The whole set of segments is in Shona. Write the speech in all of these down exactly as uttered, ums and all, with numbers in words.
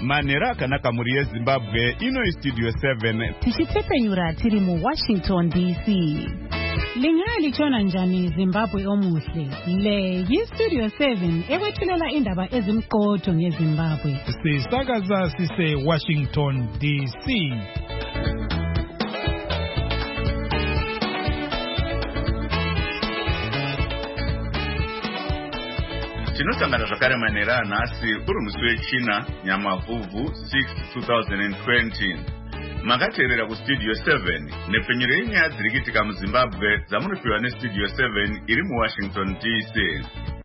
Manera akanaka muri yeZimbabwe ino istudio seven. Tichitepenyura tiri mu Washington D C. Lingali chona njani Zimbabwe omuhle. Le yi Studio seven ewethulela indaba ezimqotho ngeZimbabwe. Sisakaza sise Washington D C. Tinosangana zvakare Manera nhasi uri musi wechina Nyamavhuvhu sixth two thousand twenty. Makateerera kustudio seven nepfenyuro yenyaya dziri kuitika muZimbabwe dzamunopiwa nestudio seven iri muWashington D C.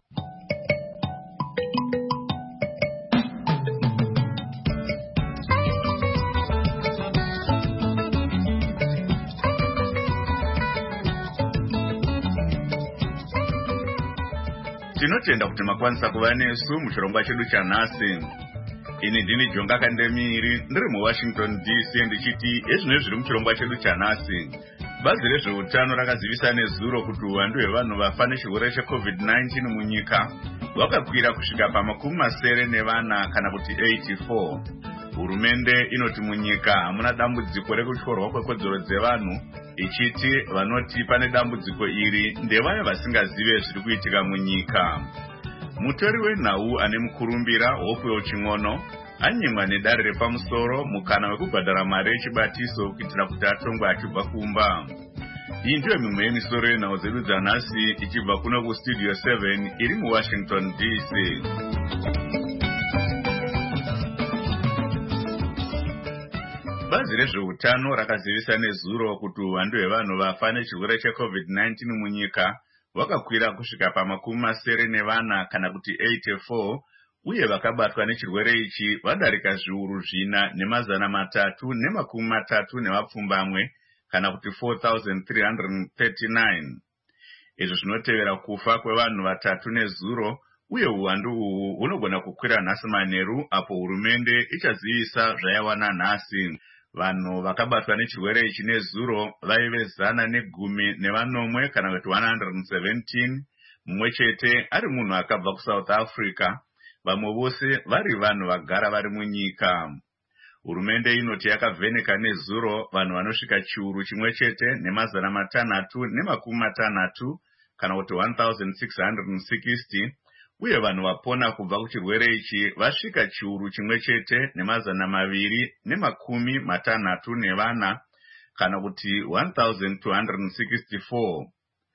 Tinotenda kuti makwanisa kuva nesu muchirongwa chedu chanhasi. Ini ndini Jonga Kandemiri ndiri muWashington D C ndichiti ezvino zviri muchirongwa chedu chanhasi. Bazi rezveutano rakazivisa nezuro kuti uwandu hwevanhu vafa nechirwere checovid nineteen munyika hwakakwira kusvika pamakumi masere nevana kana kuti eighty-four. Hurumende inoti munyika hamuna dambudziko rekutyorwa kwekodzero dzevanhu, ichiti vanoti pane dambudziko iri ndevaya vasingazive zviri kuitika munyika. Mutori wenhau ane mukurumbira Hope Oching'ono anyimwa nedare repamusoro mukana wekubhadhara mari yechibatiso kuitira kuti atongwe achibva kumba. Iyi ndiyo mimwe yemisoro yenhau dzedu dzanhasi ichibva kuno kustudio seven iri muWashington D C. Bazi rezveutano rakazivisa nezuro kuti uwandu hwevanhu vafa nechirwere checovid nineteen munyika hwakakwira kusvika pamakumi masere nevana kana kuti eighty-four, uye vakabatwa nechirwere ichi vadarika zviuru zvina nemazana matatu nemakumi matatu nevapfumbamwe kana kuti four thousand three hundred thirty-nine. Izvo zvinotevera kufa kwevanhu vatatu nezuro, uye uwandu uhu hunogona kukwira nhasi manheru apo hurumende ichazivisa zvayawana nhasi. Vanhu vakabatwa nechirwere ichi nezuro vaive zana negumi nevanomwe kana kuti one hundred seventeen, mumwe chete ari munhu akabva kuSouth Africa, vamwe vose vari vanhu vagara vari munyika. Hurumende inoti yakavheneka nezuro vanhu vanosvika chiuru chimwe chete nemazana matanhatu nemakumi matanhatu kana kuti one thousand six hundred sixty, uye vanhu vapona kubva kuchirwere ichi vasvika chiuru chimwe chete nemazana maviri nemakumi matanhatu nevana kana kuti one thousand two hundred sixty-four.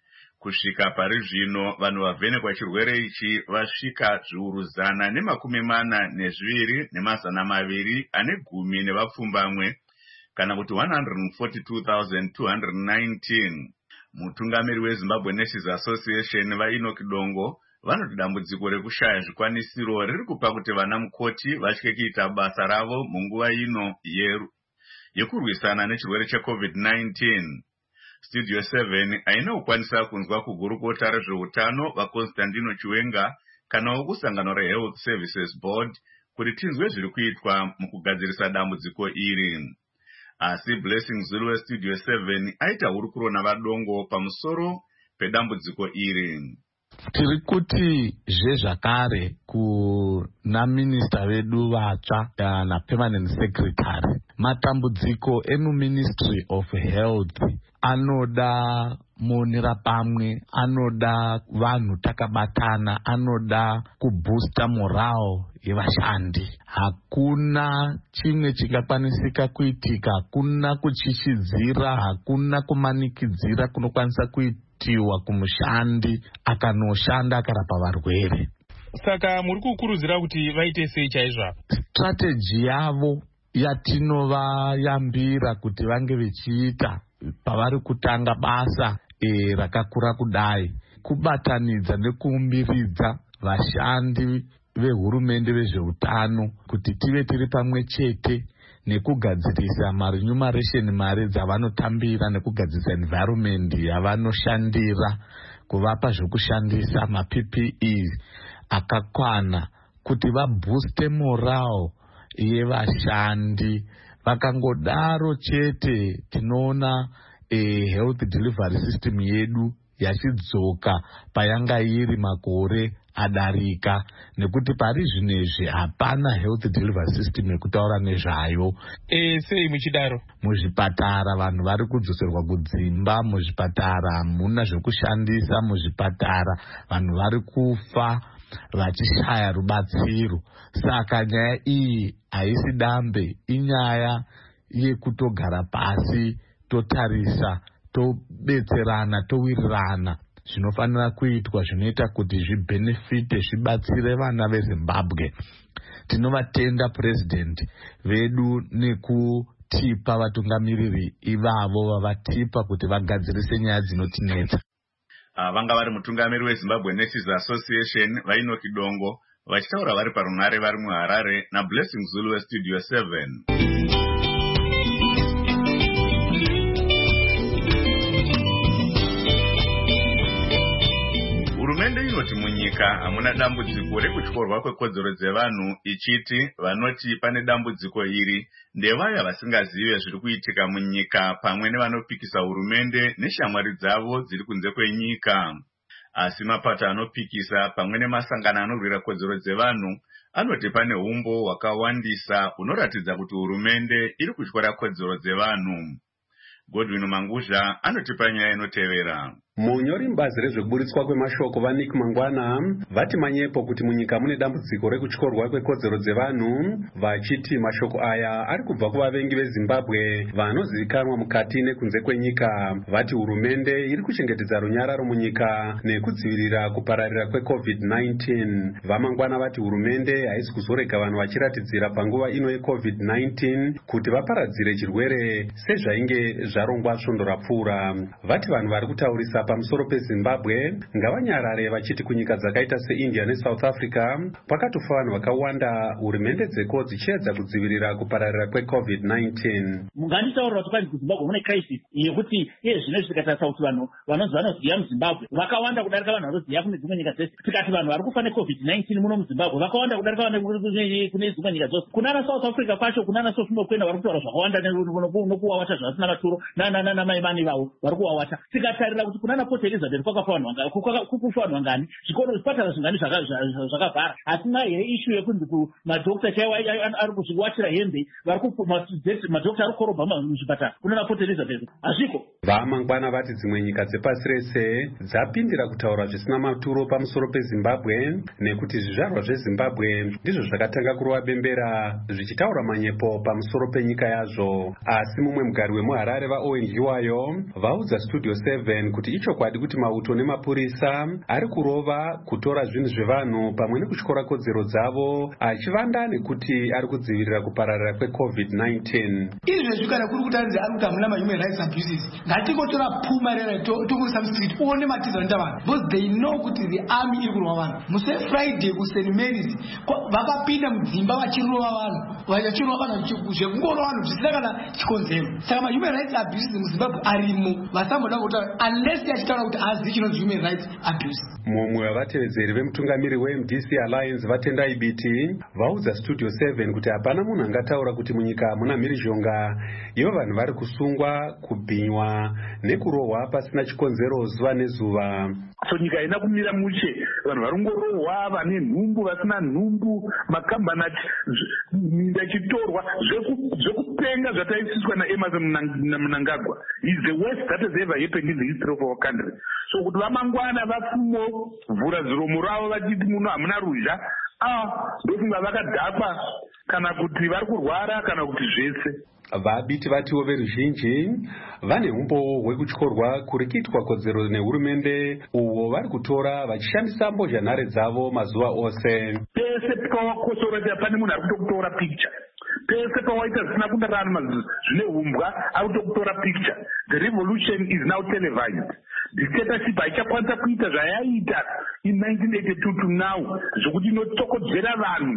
Kusvika pari zvino vanhu vavhenekwa chirwere ichi vasvika zviuru zana nemakumi mana nezviviri nemazana maviri ane gumi nevapfumbamwe kana kuti one hundred forty-two thousand two hundred nineteen. Mutungamiri weZimbabwe Nurses Association vaEnoch Dongo vanoti dambudziko rekushaya zvikwanisiro riri kupa kuti vana mukoti vatye kuita basa ravo munguva ino yeru yekurwisana nechirwere checovid nineteen. Studio seven haina kukwanisa kunzwa kugurukota rezveutano vaConstantino Chiwenga kana wokusangano reHealth Services Board kuti tinzwe zviri kuitwa mukugadzirisa dambudziko iri. Asi Blessing Zulu weStudio seven aita hurukuro navadongo pamusoro pedambudziko iri. Tiri kuti zvezvakare kuna minista vedu vatsva na permanent secretary, matambudziko emu Ministry of Health anoda monera pamwe, anoda vanhu takabatana, anoda kuboosta morale yevashandi. Hakuna chimwe chingakwanisika kuitika, hakuna kuchishidzira, hakuna kumanikidzira kunokwanisa kuitiwa kumushandi akanoshanda akarapa varwere. Saka muri kukurudzira kuti vaite sei chaizvo? Strategy yavo yatinovayambira kuti vange vechiita pavari kutanga basa e, rakakura kudai, kubatanidza nekuumbiridza vashandi vehurumende vezveutano kuti tive tiri pamwe chete nekugadzirisa maremuneration, mari dzavanotambira, nekugadzirisa environment yavanoshandira, kuvapa zvokushandisa ma-P P E akakwana kuti vabooste morale yevashandi. Vakangodaro chete tinoona e, health delivery system yedu yachidzoka payanga iri makore adarika, nekuti pari zvinezvi hapana health delivery system yekutaura nezvayo. E, sei muchidaro? Muzvipatara vanhu vari kudzoserwa kudzimba, muzvipatara hamuna zvekushandisa, muzvipatara vanhu vari kufa vachishaya rubatsiro. Saka nyaya iyi haisi dambe, inyaya yekutogara pasi totarisa, tobetserana, towirirana zvinofanira kuitwa zvinoita kuti zvibhenefite, zvibatsire vana veZimbabwe. Tinovatenda president vedu nekutipa vatungamiriri ivavo vavatipa kuti vagadzirise nyaya dzinotinetsa. Uh, vanga vari mutungamiri weZimbabwe Nurses Association Vainoki Dongo vachitaura vari parunhare vari muHarare naBlessing Zulu weStudio seven. Hurumende inoti munyika hamuna dambudziko rekutyorwa kwekodzero dzevanhu, ichiti vanoti pane dambudziko iri ndevaya vasingazive zviri kuitika munyika pamwe nevanopikisa hurumende neshamwari dzavo dziri kunze kwenyika. Asi mapato anopikisa pamwe nemasangano anorwira kodzero dzevanhu anoti pane umbo hwakawandisa hunoratidza kuti hurumende iri kutyora kodzero dzevanhu. Godwin Manguzha anotipa nyaya inotevera. Munyori mbazi rezvekuburitswa kwemashoko vaNick Mangwana vati manyepo kuti munyika mune dambudziko rekutyorwa kwekodzero dzevanhu, vachiti mashoko aya ari kubva kuvavengi veZimbabwe vanozivikanwa mukati nekunze kwenyika. Vati hurumende iri kuchengetedza runyararo munyika nekudzivirira kupararira kwecovid nineteen. VaMangwana vati hurumende haisi kuzorega vanhu vachiratidzira panguva ino yecovid nineteen kuti vaparadzire chirwere sezvainge zvarongwa svondo rapfuura. Vati vanhu vari kutaurisa pamusoro peZimbabwe ngavanyarare vachiti kunyika dzakaita seIndia neSouth Africa pakatofa vanhu vakawanda, hurumende dzeko dzichiedza kudzivirira kupararira kwecovid nineteen. Munganditaurira kuti kwani kuZimbabwe mune crisis yekuti iye zvino zvikataisa kuti vanhu vanonzi vanoziya muZimbabwe vakawanda kudarika vanhu vanoziya kune dzimwe nyika dzese. Tikati vanhu vari kufa necovid nineteen muno muZimbabwe vakawanda kudarika vanhu kune dzimwe nyika dzose. Kunana South Africa kwacho kunana Sosimo Kwena vari kutaura zvakawanda nokuwawata zvasina maturo namaimani vavo vari kuwawata. Tikatarira kuti kunana Port Elizabeth kwakafa vanhu vangani, kukufa vanhu vangani, zvikoro zvipatara zvingani zvakavhara. Asina here issue yekunzi madhokta chaiwo ari kuzviwatira hembe, vari madhokta ari kukorobha muzvipatara kunana Port Elizabeth. Hazviko. VaMangwana vati dzimwe nyika dzepasi rese dzapindira kutaura zvisina maturo pamusoro peZimbabwe nekuti zvizvarwa zveZimbabwe ndizvo zvakatanga kurova bembera zvichitaura manyepo pamusoro penyika yazvo. Asi mumwe mugari wemuHarare vaO N G wayo vaudza Studio seven kuti icho kwadi kuti mauto nemapurisa ari kurova kutora zvinhu zvevanhu pamwe nekutyora kodzero dzavo achivanda nekuti ari kudzivirira kupararira kwecovid nineteen. Izvezvi kana kuri kutaridza ari kuti hamuna mahuman rights abuses, ngatingotora puma rera tokuisa mustreet uone matiza anoita vanhu, because they know kuti the army iri kurova vanhu. Muse Friday kuSt Mary's vakapinda mudzimba vachirova vanhu, vachirova vanhu zvekungorova vanhu zvisina kana chikonzero. Saka mahuman rights abuses muZimbabwe arimo, vasamboda kutaura unless yachitaura kuti azi chinonzi human rights abuse. Mumwe wavatevedzeri vemutungamiri weM D C Alliance vatendai biti vaudza Studio seven kuti hapana munhu angataura kuti munyika muna mhirizhonga ivo vanhu vari kusungwa, kubhinywa nekurohwa pasina chikonzero zuva nezuva. So nyika haina kumira mushe, vanhu varongorohwa, vane nhumbu, vasina nhumbu, makambani minda ichitorwa, zvekupenga zvataisiswa naEmerson Mnangagwa is the worst that has ever happened in the history of our country. So kuti VaMangwana vafumo vhura ziromo ravo vachiti muno hamuna ruzha, ah ndofunga vakadhakwa kana kuti vari kurwara kana kuti zvese. Vabiti vatiwo veruzhinji vane umbo hwekutyorwa kuri kuitwa kodzero nehurumende uwo vari kutora vachishandisa mbozhanhare dzavo mazuva ose. Pese pawakosora pane munhu ari kutokutora picture, pese pawaita zvisina kundarama zvine umbwa ari kutokutora picture. The revolution is now televised. Dictatorship haichakwanisa kuita zvayaita in nineteen eighty-two to now, zvokuti inotokodzera vanhu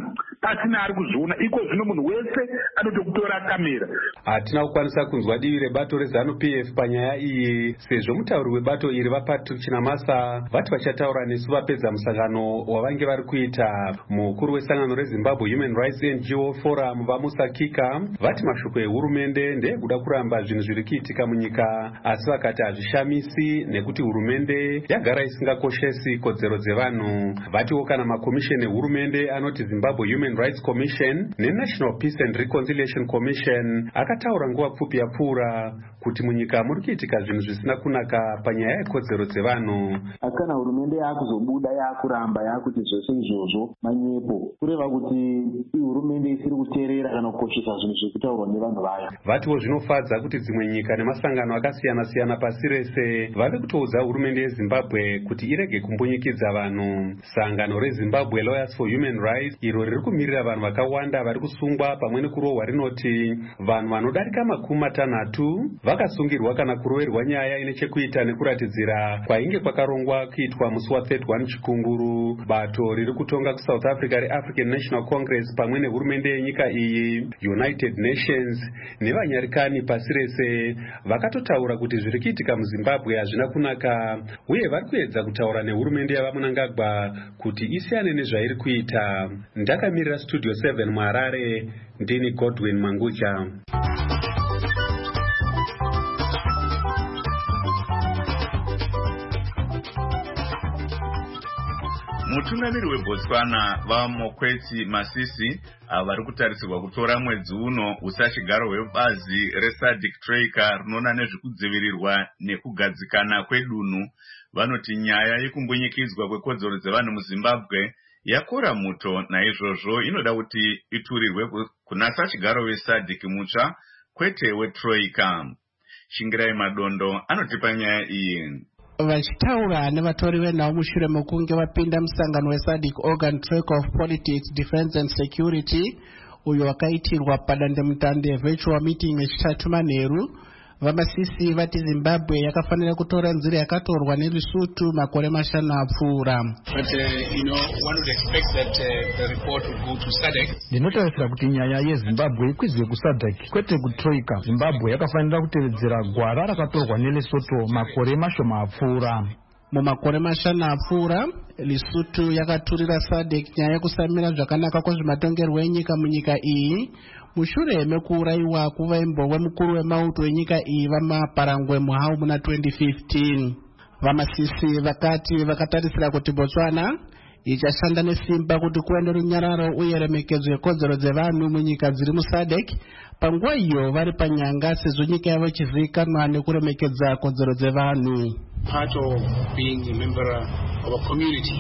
pasina ari kuzviona. Iko zvino munhu wese anotokutora kamera. Hatina kukwanisa kunzwa divi rebato reZANU P F panyaya iyi, sezvo mutauri webato iri vaPatrick Chinamasa vati vachataura nesu vapedza musangano wavange vari kuita. Mukuru wesangano reZimbabwe Human Rights N G O Forum vaMusa Kika vati mashoko ehurumende ndeyekuda kuramba zvinhu zviri kuitika munyika, asi vakati hazvishamisi nekuti hurumende yagara isingakoshesi kodzero dzevanhu. Vatiwo kana makomisheni ehurumende anoti Zimbabwe Human Rights Commission neNational Peace and Reconciliation Commission akataura nguva pfupi yapfuura kuti munyika muri kuitika zvinhu zvisina kunaka panyaya yekodzero dzevanhu. Kana hurumende yakuzobuda yakuramba yakuti zvose izvozvo manyepo, kureva kuti hurumende isiri kuteerera kana kukoshesa zvinhu zviri kutaurwa nevanhu vayo. Vatiwo zvinofadza kuti dzimwe nyika nemasangano akasiyana siyana pasi rese vave kutoudza hurumende yeZimbabwe kuti irege kumbunyikidza vanhu. Sangano reZimbabwe Lawyers for Human Rights iro riri kumirira vanhu vakawanda vari kusungwa pamwe nekurohwa rinoti vanhu vanodarika makumi matanhatu vakasungirwa kana kuroverwa nyaya ine chekuita nekuratidzira kwainge kwakarongwa kuitwa musi wa31 Chikunguru. Bato riri kutonga kuSouth Africa reAfrican National Congress pamwe nehurumende yenyika iyi, United Nations nevanyarikani pasi rese vakatotaura kuti zviri kuitika muZimbabwe hazvina kunaka, uye vari kuedza kutaura nehurumende yavaMnangagwa kuti isiyane nezvairi kuita. Ndakamirira Studio seven muHarare, ndini Godwin Mangucha. Mutungamiri weBotswana vaMokwetsi Masisi vari kutarisirwa kutora mwedzi uno usachigaro hwebazi reSADC Troika rinoona nezvekudzivirirwa nekugadzikana kwedunhu. Vanoti nyaya yekumbunyikidzwa kwekodzero dzevanhu muZimbabwe yakora muto, naizvozvo inoda kuti iturirwe kuna sachigaro weSADC mutsva kwete weTroika. Shingirai Madondo anotipa nyaya iyi. Vachitaura nevatori venhau mushure mekunge vapinda musangano weSADC Organ Track of Politics, Defense and Security uyo wakaitirwa padandemutande virtual meeting yechitatu manheru, vaMasisi vati Zimbabwe yakafanira kutora nzira yakatorwa neLesotho makore mashanu apfuura. Ndinotarisira kuti nyaya yeZimbabwe ikwizwe kuSADC kwete kuTroika. Zimbabwe yakafanira kutevedzera gwara rakatorwa neLesotho makore mashoma apfuura. Mumakore mashanu apfuura, Lesotho yakaturira SADC nyaya yekusamira zvakanaka kwezvematongerwo enyika munyika iyi mushure mekuurayiwa kuvaimbowe mukuru wemauto wenyika iyi vaMaparangwe Muhau muna twenty fifteen. VaMasisi vakati vakatarisira kuti Botswana ichashanda nesimba kuti kuende runyararo uye remekedzo yekodzero dzevanhu munyika dziri muSADC panguva iyo vari panyanga sezvo nyika yavo ichizivikanwa nekuremekedza kodzero dzevanhu. Part of being a member of a community,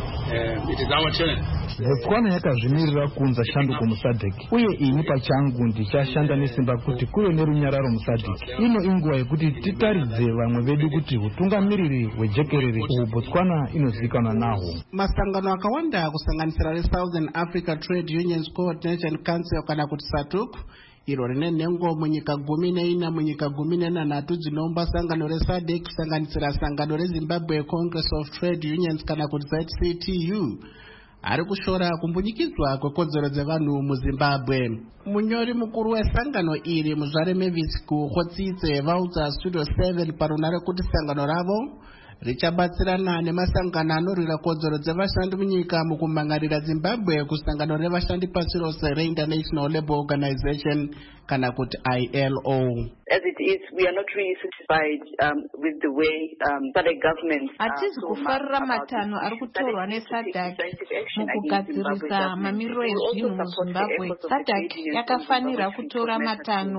uh, it is our turn. Botswana yakazvimirira kuunza shanduko muSADC, uye ini pachangu ndichashanda nesimba kuti kuve nerunyararo muSADC. Ino inguva yekuti titaridze vamwe vedu kuti utungamiriri hwejekerere uhu Botswana inozivikanwa nahwo. Masangano akawanda kusanganisira reSouthern Africa Trade Unions Coordination Council kana kuti SATUC iro rine nhengo munyika gumi neina munyika gumi nenhanhatu dzinomba sangano reSADC kusanganisira sangano reZimbabwe Congress of Trade Unions kana kuti Z C T U ari kushora kumbunyikidzwa kwekodzero dzevanhu muZimbabwe. Munyori mukuru wesangano iri Muzvare Mavis Kuhotsitse vaudza Studio seven parunare kuti sangano ravo richabatsirana nemasangano anorwira kodzero dzevashandi munyika mukumangarira Zimbabwe kusangano revashandi pasi rose reInternational Labour Organization kana kuti I L O. As it is, we are not really satisfied um, with the way um, SADC government hatizi kufarira matanho ari kutorwa neSADC mukugadzirisa mamiriro ezvinhu muZimbabwe. SADC yakafanira kutora matanho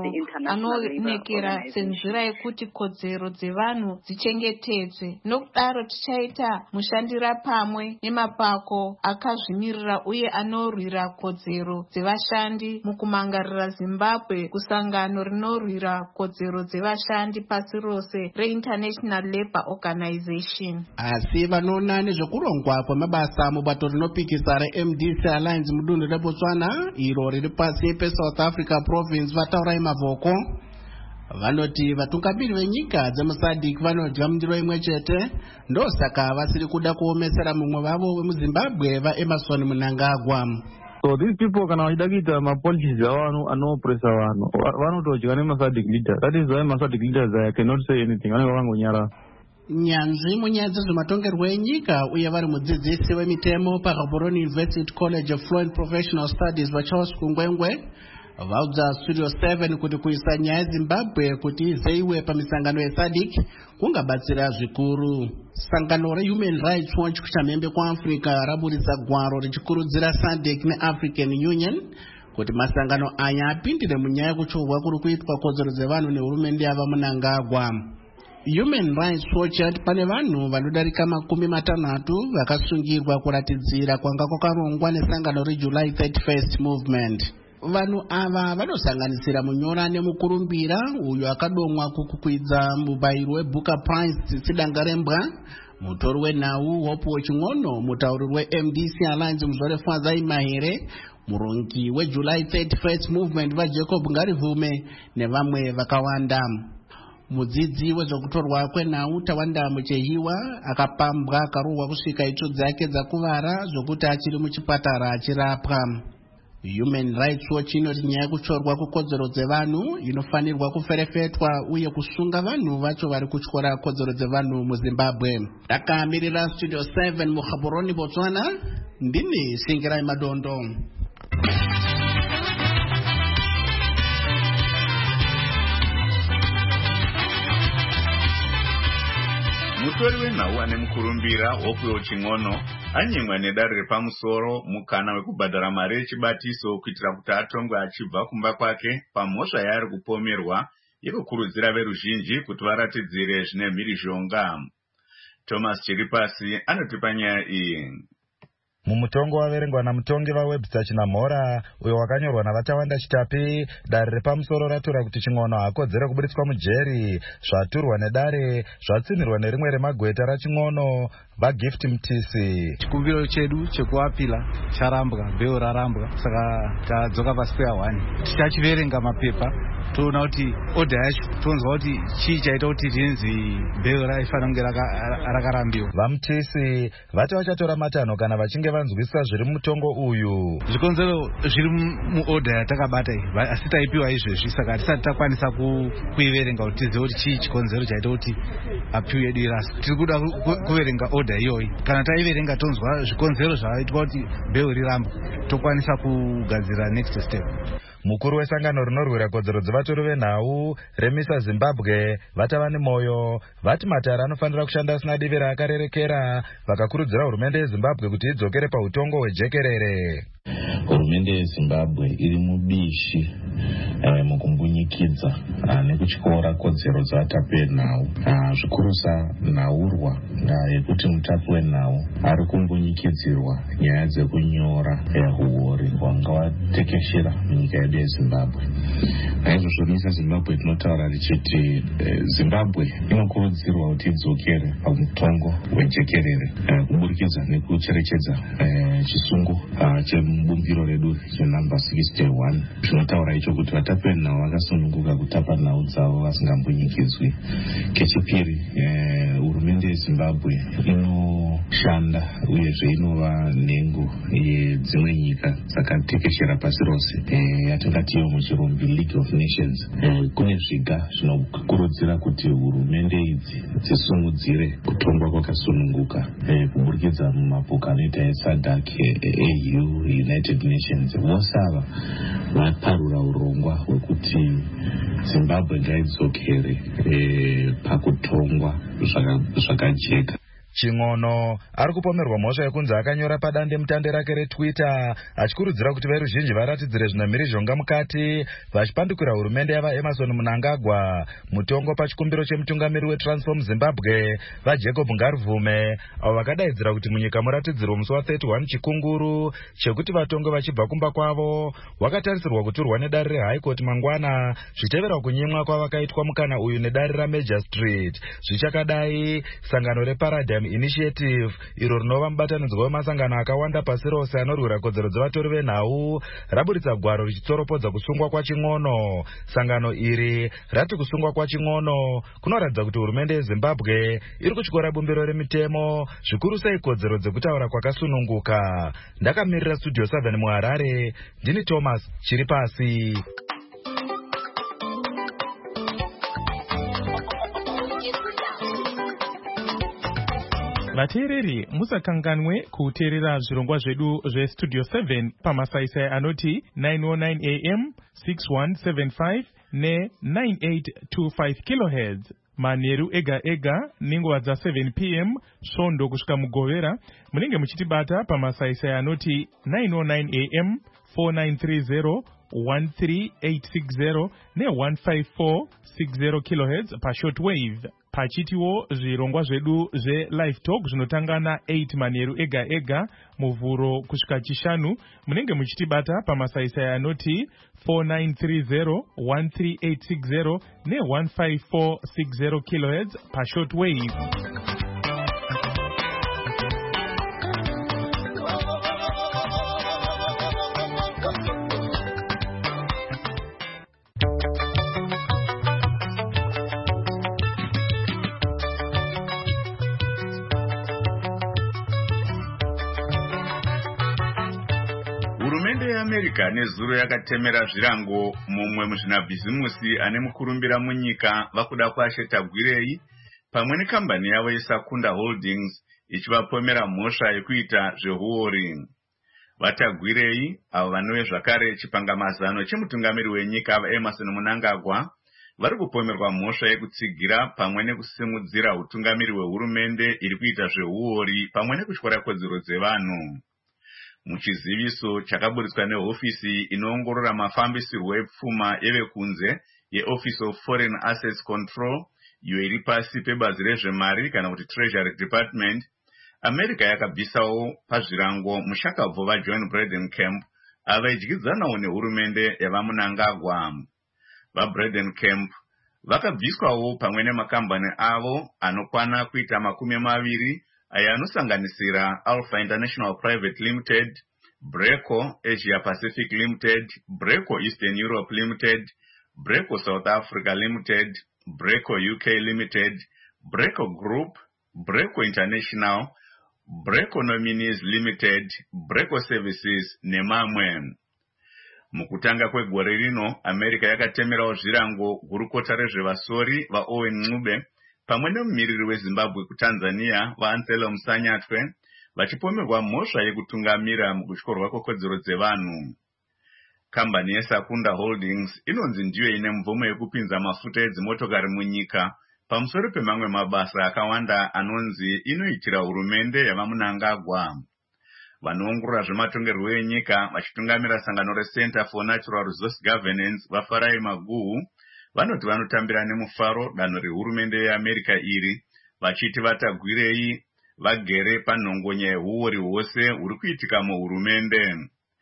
anoonekera senzira yekuti kodzero dzevanhu dzichengetedzwe. Nokudaro tichaita mushandira pamwe nemapako akazvimirira uye anorwira kodzero dzevashandi mukumangarira Zimbabwe kusangano rinorwira kodzero dzevashandi pasi rose reInternational Labour Organization. Asi vanoona nezvekurongwa kwemabasa mubato rinopikisa reM D C Alliance mudunhu reBotswana iro riri pasi peSouth Africa Province vataura imavoko. Vanoti vatungamiri venyika dzemuSADC vanodya mundiro imwe chete, ndosaka vasiri kuda kuomesera mumwe vavo wemuZimbabwe vaEmerson Mnangagwa. So these people kana vachida kuita mapolicies avo anopressa vanhu vanotodya nemasadc leader. That is why masadc leaders I cannot say anything. Vanenge vakangonyara. Nyanzvi munyaya dzezvematongerwo enyika uye vari mudzidzisi wemitemo paGaborone University College of Law and Professional Studies vaCharles Kungwengwe vaudza Studio seven kuti kuisa nyaya yeZimbabwe kuti izeiwe pamisangano yeSADC kungabatsira zvikuru. Sangano reHuman Rights Watch kuchamhembe kwaAfrica raburitsa gwaro richikurudzira SADC neAfrican Union kuti masangano aya apindire munyaya yekuchovhwa kuri kuitwa kodzero dzevanhu nehurumende yava Mnangagwa. Human Rights Watch yati pane vanhu vanodarika makumi matanhatu vakasungirwa kuratidzira kwanga kwakarongwa nesangano reJuly thirty-first Movement. Vanhu ava vanosanganisira munyora nemukurumbira uyo akadomwa kukukwidza mubayiro weBooker Prize Tsitsi Dangarembwa, mutori wenhau Hope Weching'ono, mutauri weM D C Alliance Muzore Fazai Mahere, murongi weJuly thirty-first Movement vaJacob Ngarivume nevamwe vakawanda. Mudzidzi wezvokutorwa kwenhau Tawanda Muchehiwa akapambwa akarohwa kusvika itsvo dzake dzakuvara zvokuti achiri muchipatara achirapwa. Human Rights Watch inoti nyaya yekuchorwa kukodzero dzevanhu inofanirwa kuferefetwa uye kusunga vanhu vacho vari kutyora kodzero dzevanhu muZimbabwe. Takamirira Studio seven muGaborone Botswana, ndini Singirai Madondo. Mutori wenhau ane mukurumbira Hope Weching'ono anyengwa nedare repamusoro mukana wekubhadhara mari yechibatiso kuitira kuti atongwe achibva kumba kwake pamhosva yaari kupomerwa yekukurudzira veruzhinji kuti varatidzire zvine mhirizhonga. Thomas Chiripasi anotipa nyaya iyi. Mumutongo waverengwa namutongi vaWebster Chinamhora uyo wakanyorwa navatawanda Chitapi, dare repamusoro ratura kuti Ching'ono hakodzere kuburitswa mujeri, zvaturwa nedare zvatsinirwa nerimwe remagweta raChing'ono vaGift Mtisi. Chikumbiro chedu chekuapila charambwa, bheo rarambwa, saka tadzoka pasquare one. Tichachiverenga mapepa toona kuti order yacho tonzwa kuti chii chaita kuti tinzi bheo raifana kunge rakarambiwa. VaMtisi vati vachatora matanho kana vachinge vanzwisisa zviri mumutongo uyu. Zvikonzero zviri muorder yatakabata iyi asi taipiwa izvezvi, saka hatisati takwanisa kuiverenga kuti tizive kuti chii chikonzero chaita kuti apiwe yedu iraswe. Tiri kuda kuverenga order iyoyi. Kana taiverenga tonzwa zvikonzero zvavaitwa kuti bheo rirambwe, tokwanisa kugadzira next step. Mukuru wesangano rinorwira kodzero dzevatori venhau remisa Zimbabwe vatava nemoyo vati matare anofanira kushanda asina divi raakarerekera, vakakurudzira hurumende yeZimbabwe kuti idzokere pautongo hwejekerere. Hurumende yeZimbabwe iri mubishi eh, mukumbunyikidza ah, nekutyora kodzero dzavatapi venhau, ah, zvikurusa nhaurwa ah, yekuti mutapi wenhau ari kumbunyikidzirwa nyaya dzekunyora huori hwanga watekeshera munyika yedu yeZimbabwe. Naizvozvo misa Zimbabwe tinotaura richiti eh, Zimbabwe inokurudzirwa kuti idzokere pamutongo hwejekerere eh, kuburikidza nekucherechedza eh, chisungo ah, chemubumbiro redu chenamba sixty-one. Zvinotaura icho kuti vatapi venhau vakasununguka kutapa nhau dzavo vasingambunyikidzwi. Kechipiri, hurumende yeZimbabwe inoshanda uyezve inova nhengo yedzimwe nyika dzakatekeshera pasi rose, yatingati iyo muchirumbi League of Nations. Kune zviga zvinokurudzira kuti hurumende idzi dzisumudzire kutongwa kwakasununguka kuburikidza mumapoka anoita eSADC, A U, United Nations. Vose ava vaparura urongwa hwekuti Zimbabwe ngaidzokere pakutongwa zvakajeka. Ching'ono ari kupomerwa mhosva yekunzi akanyora padande mutande rake reTwitter achikurudzira kuti veruzhinji varatidzire zvine mhirizhonga mukati, vachipandukira hurumende yava Emerson Mnangagwa. Mutongo pachikumbiro chemutungamiri weTransform Zimbabwe vaJacob Ngarivume avo vakadaidzira kuti munyika muratidzirwa musi wa31 chikunguru chekuti vatongo vachibva kumba kwavo, wakatarisirwa kuturwa nedare reHigh Court mangwana zvichitevera kunyimwa kwavakaitwa mukana uyu nedare raMajor Street. Zvichakadai, sangano reParadigm Freedom Initiative, iro rinova mubatanidzwa wemasangano akawanda pasi rose anorwira kodzero dzevatori venhau, raburitsa gwaro richitsoropodza kusungwa kwaching'ono. Sangano iri rati kusungwa kwaching'ono kunoratidza kuti hurumende yeZimbabwe iri kutyora bumbiro remitemo, zvikuru sei kodzero dzekutaura kwakasununguka. Ndakamirira Studio seven muHarare, ndini Thomas Chiripasi. vateereri musakanganwe kuteerera zvirongwa zvedu zvestudio seven pamasaisai anoti nine oh nine a m, six one seven five ne nine eight two five kilohertz manheru ega ega nenguva dza seven p m svondo kusvika mugovera. Munenge muchitibata pamasaisai anoti nine oh nine a m, four nine three zero, one three eight six zero ne one five four six zero kilohertz pashortwave. Pachitiwo zvirongwa zvedu zve-live talk zvinotanga na eight manheru ega ega muvhuro kusvika chishanu. Munenge muchitibata pamasaisai anoti four nine three zero, one three eight six zero ne one five four six zero kilohertz pashortwave. Hurumende yeAmerica nezuro yakatemera zvirango mumwe muzvinabhizimusi ane mukurumbira munyika vakuda kuashetagwirei pamwe nekambani yavo yeSakunda Holdings ichivapomera mhosva yekuita zvehuori. Vatagwirei avo vanove zvakare chipangamazano chemutungamiri wenyika vaEmerson Mnangagwa vari kupomerwa mhosva yekutsigira pamwe nekusimudzira utungamiri hwehurumende iri kuita zvehuori pamwe nekutyora kodzero dzevanhu. Muchiziviso chakaburitswa nehofisi inoongorora mafambisirwo epfuma yevekunze yeOffice of Foreign Assets Control, iyo iri pasi pebazi rezvemari kana kuti Treasury Department, America yakabvisawo pazvirango mushakabvu vaJohn Bredenkamp ava idyidzanawo nehurumende yavaMnangagwa. VaBredenkamp vakabviswawo pamwe nemakambani avo anokwana kuita makumi maviri aya anosanganisira Alpha International Private Limited, Breco Asia Pacific Limited, Breco Eastern Europe Limited, Breco South Africa Limited, Breco U K Limited, Breco Group, Breco International, Breco Nominees Limited, Breco Services nemamwe. Mukutanga kwegore rino, America yakatemerawo zvirango gurukota rezvevasori vaOwen Ncube pamwe nemumiriri weZimbabwe kuTanzania vaAnselm Sanyatwe vachipomerwa mhosva yekutungamira mukutyorwa kwekodzero dzevanhu. Kambani yeSakunda Holdings inonzi ndiyo ine mvumo yekupinza mafuta edzimotokari munyika pamusoro pemamwe mabasa akawanda anonzi inoitira hurumende yavaMnangagwa. Vanoongorora zvematongerwo enyika vachitungamira sangano reCenter for Natural Resource Governance vaFarai Maguhu vanoti vanotambira nemufaro danho rehurumende yeAmerica iri vachiti vatagwirei vagere panhongonya yehuori hwose huri kuitika muhurumende.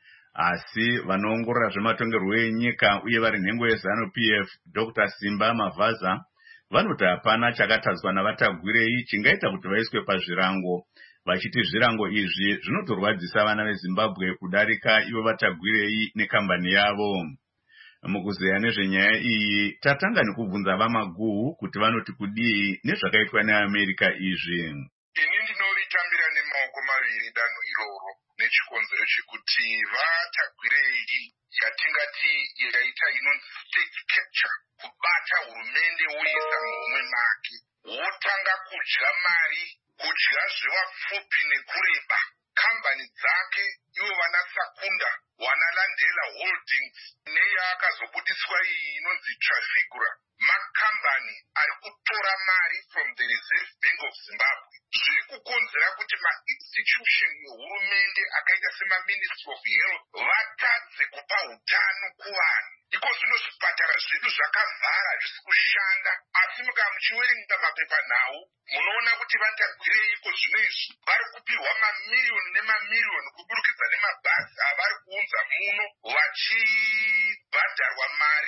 Asi vanoongorora zvematongerwo enyika uye vari nhengo yeZanu-P F Doctor Simba Mavaza vanoti hapana chakatadzwa navatagwirei chingaita kuti vaiswe pazvirango, vachiti zvirango izvi zvinotorwadzisa vana veZimbabwe kudarika ivo vatagwirei nekambani yavo. Mukuzeya nezvenyaya iyi tatanga nekubvunza vaMaguhu kuti vanoti kudii nezvakaitwa neAmerica izvi. Ini ndinoritambira nemaoko maviri danho iroro nechikonzero chekuti vatagwirei yatingati yaita inonzi state capture, kubata hurumende woisa muhomwe make, wotanga kudya mari, kudya zvevapfupi nekureba. Kambani dzake ivo vana Sakunda, wanalandela Holdings neyaakazobudiswa iyi inonzi Trafigura, makambani ari kutora mari from the Reserve Bank of Zimbabwe. Zviri kukonzera kuti ma-institution yehurumende akaita sema-Ministry of Health vatadze kupa hutano kuvanhu. Iko zvino zvipatara zvedu zvakavhara zvisi kushanda, asi mukaa muchiwerenga mapepanhau munoona kuti vatagwirei iko zvino izvi vari kupihwa mamiliyoni nemamiliyoni kuburikidza nemabhazi avari kuunza muno vachibhadharwa mari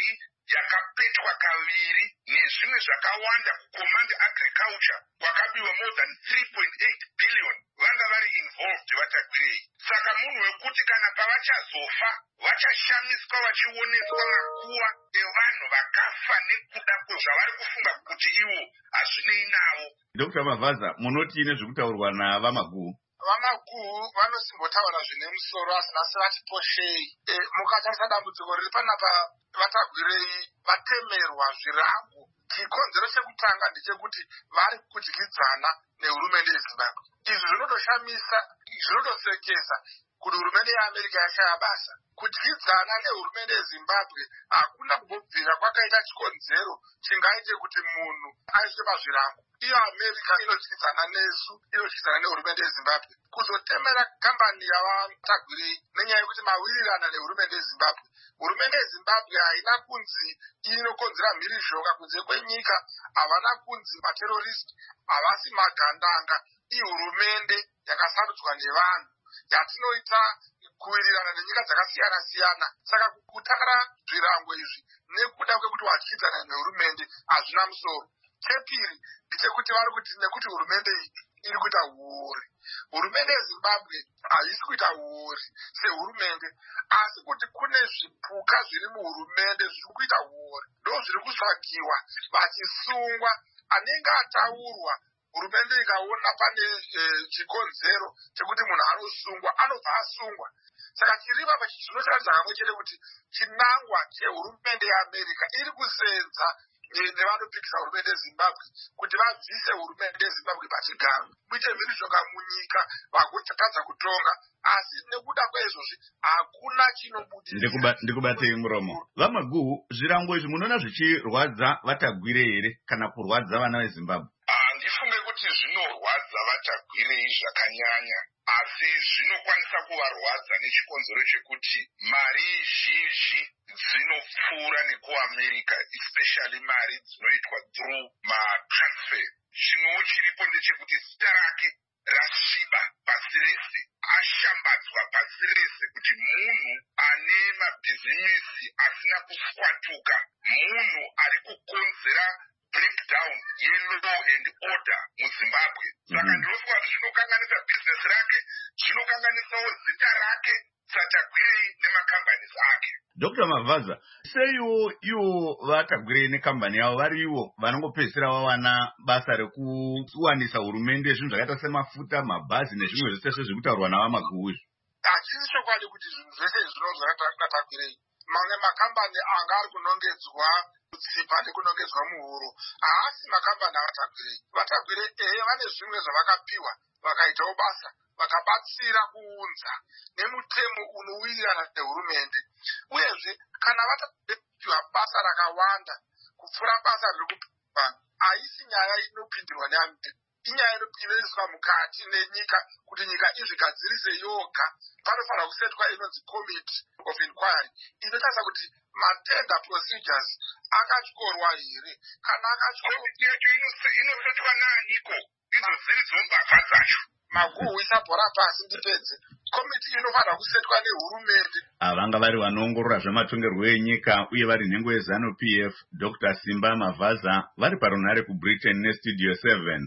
yakapetwa kaviri nezvimwe zvakawanda kucommand agriculture kwakabiwa more than three point eight billion vanga vari involved vatagwirei. Saka munhu wekuti kana pavachazofa vachashamiswa vachioneswa makuwa evanhu vakafa nekuda kwezvavari kufunga kuti ivo hazvinei navo. Doctor Mavaza, munoti nezvekutaurwa navamaguhu? Vamaguhu vanosimbotaura zvine musoro asi nhasi vatiposhei. E, mukatarisa dambudziko riri panapa vatagwirei vatemerwa zvirango. Chikonzero chekutanga ndechekuti vari kudyidzana nehurumende yeZimbabwe. Izvi zvinotoshamisa, zvinototsekesa kuti hurumende yeAmerika yashaya basa. Kudyidzana nehurumende yeZimbabwe hakuna kubvira kwakaita chikonzero chingaite kuti munhu aiswe pazvirango. Iyo Amerika inodyidzana nesu, inodyidzana nehurumende yeZimbabwe. Kuzotemera kambani yavatagwirei nenyaya yekuti mawirirana nehurumende yeZimbabwe. Hurumende yeZimbabwe haina kunzi inokonzera mhirizhonga kunze kwenyika, havana kunzi materrorist, havasi magandanga. Ihurumende yakasarudzwa nevanhu yatinoita kuwirirana nenyika dzakasiyana siyana. Saka kutara zvirango izvi nekuda kwekuti wadyidzana nehurumende hazvina musoro. Chepiri ndechekuti vari kuti nekuti hurumende iyi iri kuita huori. Hurumende yeZimbabwe haisi kuita huori sehurumende, asi kuti kune zvipuka zviri muhurumende zviri kuita huori. Ndo zviri kutsvagiwa vachisungwa. Anenge ataurwa hurumende ikaona pane chikonzero chekuti munhu anosungwa, anobva asungwa. Saka chiri papa zvinotaridza kamwe chete kuti chinangwa chehurumende yeAmerika iri kusenza nevanopikisa hurumende yeZimbabwe kuti vabvise hurumende yeZimbabwe pachigaro, muite mhirizhonga munyika vagotadza kutonga. Asi nekuda kwaizvozvi hakuna chinobudisa. Ndikubatei muromo. Vamaguhu, zvirango izvi munoona zvichirwadza vatagwirei here kana kurwadza vana veZimbabwe? Handifunge kuti zvinorwadza vatagwirei zvakanyanya, asi zvinokwanisa kuvarwadza nechikonzero chekuti mari zhinji dzinopfuura nekuAmerika, especially mari dzinoitwa through matransfer. Chimwewo chiripo ndechekuti zita rake rasviba pasi rese, ashambadzwa pasi rese kuti munhu ane mabhizinesi asina kuswatuka, munhu ari kukonzera breakdown yelaw and order muZimbabwe. Saka ndinofunga kuti zvinokanganisa bhizinesi rake, zvinokanganisawo zita rake Vatagwirei nemakambani ake. Doctor Mavaza, seiwo iwo vatagwirei nekambani yavo vari ivo vanongopedzisira vawana basa rekuwanisa hurumende zvinhu zvakaita semafuta, mabhazi nezvimwe zvese zviri kutaurwa navamaguhu izvi? Hachisi chokwadi kuti zvinhu zvese zvinonzi vatagwirei. Mamwe makambani anga ari kunongedzwa kutsipa nekunongedzwa muhuro, haasi makambani avatagwirei. Vatagwirei ehe vane zvimwe zvavakapiwa vakaitawo basa, vakabatsira kuunza nemutemo unowirirana nehurumende. Uyezve kana vatapiwa basa rakawanda kupfuura basa riri kupiwa, haisi nyaya inopindirwa neAmerika, inyaya inoiswa mukati nenyika kuti nyika izvigadzirise yoga. Panofanira kusetwa inonzi committee of inquiry inotarisa kuti matender procedures akatyorwa here. Kana akatyorwa yacho inosetwa naaniko? Idzo dziri dzombavha dzacho. Maguhu isabhora pasi ndipedze. Komiti inofanira kusetwa nehurumende. Vanga vari vanoongorora zvematongerwo enyika uye vari nhengo yeZanu P F, Doctor Simba Mavaza, vari parunhare kuBritain neStudio seven.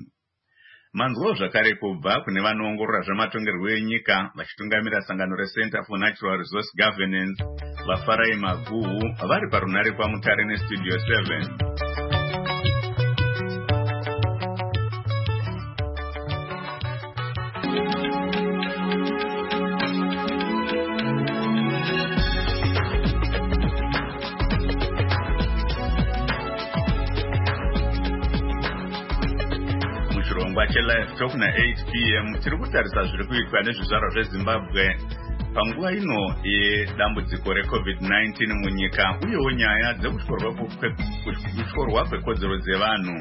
Manzwo zvakare kubva kune vanoongorora zvematongerwo enyika vachitungamira sangano reCenter for Natural Resource Governance, Vafarai Maguhu, vari parunhare kwaMutare neStudio seven. Live Talk na eight p m tiri kutarisa zviri kuitwa nezvizvarwa zveZimbabwe panguva ino yedambudziko reCovid nineteen munyika uyewo nyaya dzekutyorwa kwekodzero dzevanhu.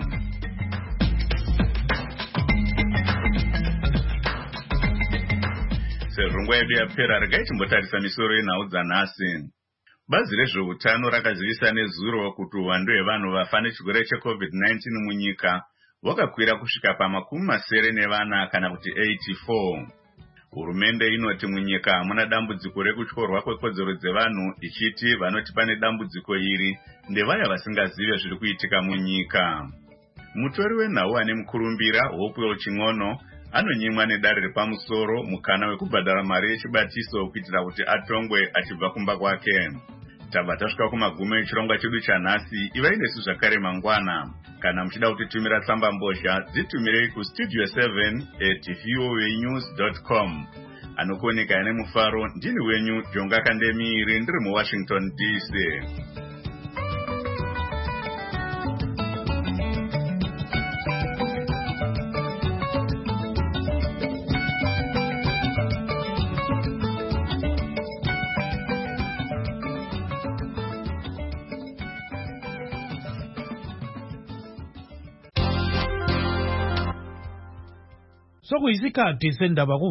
Sezvo nguva yedu yapera, regai timbotarisa misoro yenhau dzanhasi. Bazi rezveutano rakazivisa nezuro kuti uwandu hwevanhu vafa nechirwere cheCovid nineteen munyika wakakwira kusvika pamakumi masere nevana kana kuti eighty-four. Hurumende inoti munyika muna dambudziko rekutyorwa kwekodzero dzevanhu, ichiti vanoti pane dambudziko iri ndevaya vasingazive zviri kuitika munyika. Mutori wenhau ane mukurumbira Hopewell Ching'ono anonyimwa nedare repamusoro mukana wekubhadhara mari yechibatiso kuitira kuti atongwe achibva kumba kwake. Tabva tasvika kumagumo echirongwa chedu chanhasi. Ivai nesu zvakare mangwana. Kana muchida kutitumira tsamba mbozha, dzitumirei kustudio seven at voanews dot com. Anokuoneka ane mufaro ndini wenyu Jonga Kandemiri, ndiri muWashington D C. Sokuyisikhathi sendaba